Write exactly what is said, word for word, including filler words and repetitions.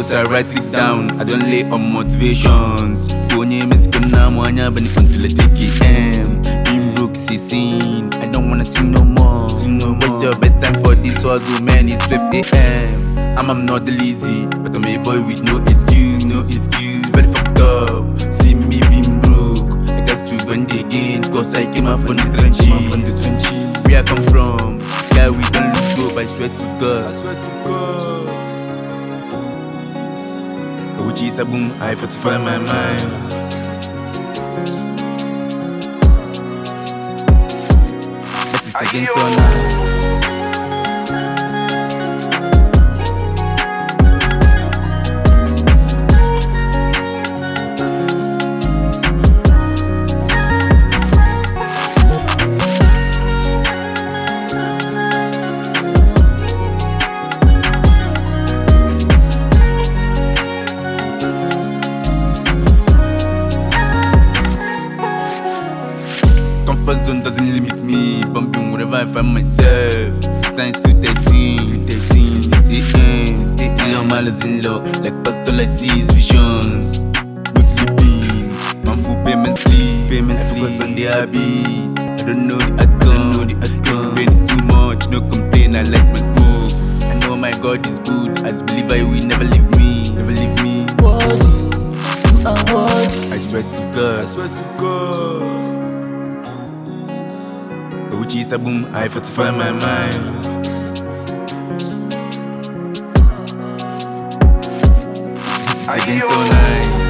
goals, I write it down. I don't lay on motivations. Tony Miss Gunna, Mwanya, but until I take it M. Being broke, see scene. I don't wanna sing no more. Sing no more. What's your best time for this hustle, man? It's twelve A M I'm, I'm not the lazy, but I'm a boy with no excuse, no excuse. Very fucked up. See me being broke. I got to bend again, cause I came out from the trenches. From the trenches. Where I come from, yeah, we don't lose hope, I swear to God. I swear to God. Which is a boom, I fortify my mind. This is against all night. Comfort zone doesn't limit me, bumping wherever I find myself. Times two thirteen, two thirteen, six A M, six A M. Your miles in low, like pastor I see his visions. No sleeping, man full payment sleep, payment sleep. I focus on the habit. I don't know the outcome, I know the outcome. Pain is too much, no complain. I light my smoke. I know my God is good. As a believer, he will never leave me, never leave me. Worthy, you are worthy. I swear to God, I swear to God. Which is a boom, I fortify my mind. This is against all night.